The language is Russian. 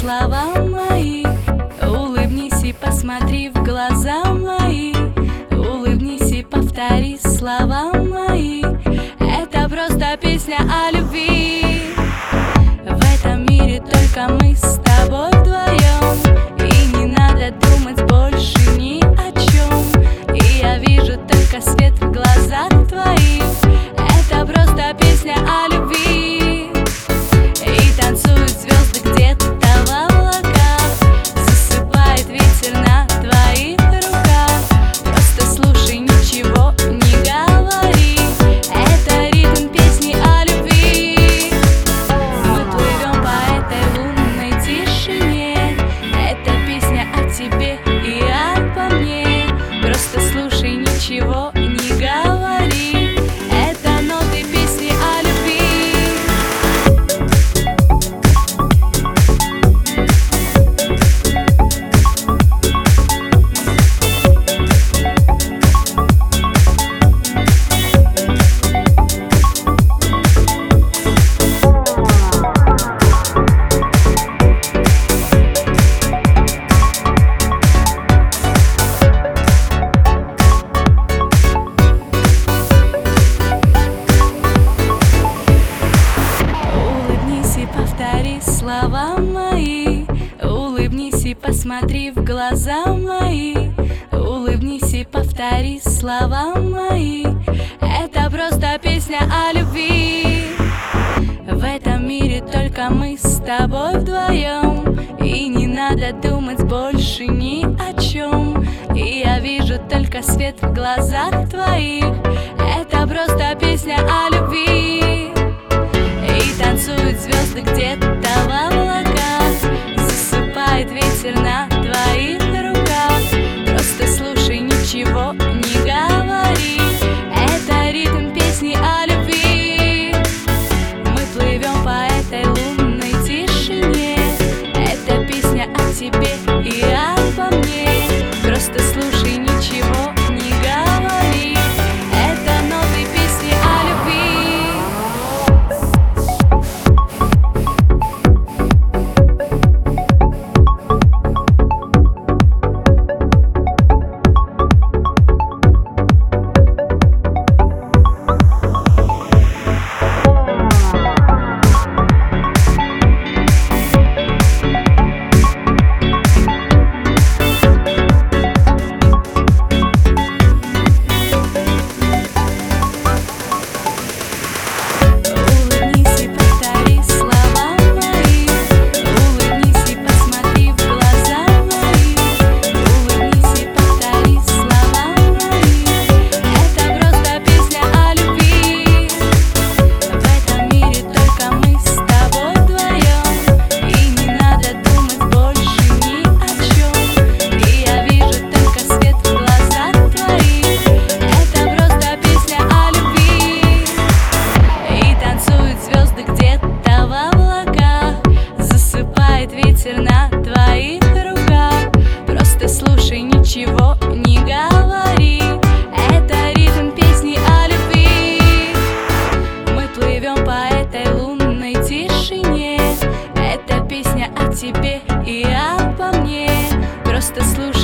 слова мои. Улыбнись и посмотри в глаза мои. Улыбнись и повтори слова мои. Это просто песня о любви. В этом мире только мы с тобой вдвоем, и не надо думать больше ни о чем. И я вижу только свет в глазах твоих. Это просто песня о любви. И танцуют звезды где-то в облаках, засыпает ветер на твоих руках. Просто слушай, ничего не говори. Это ритм песни о любви. Мы плывем по этой лунной тишине. Это песня о тебе и обо мне. Просто слушай, ничего не говори. Это ноты песни о любви. Повтори слова мои. Улыбнись и посмотри в глаза мои. Улыбнись и повтори слова мои. Это просто песня о любви. В этом мире только мы с тобой вдвоем, и не надо думать больше ни о чем. И я вижу только свет в глазах твоих. Это просто песня о любви. И танцуют звезды где-то в облаках, засыпает ветер на твоих руках. Просто слушай, ничего не говори. Это ритм песни о любви. Мы плывем по этой лунной тишине. Это песня о тебе и обо мне. Просто слушай, ничего не говори. Это ноты песни о любви. Ветер на твоих руках. Просто слушай, ничего не говори. Это ритм песни о любви. Мы плывем по этой лунной тишине. Это песня о тебе и обо мне. Просто слушай.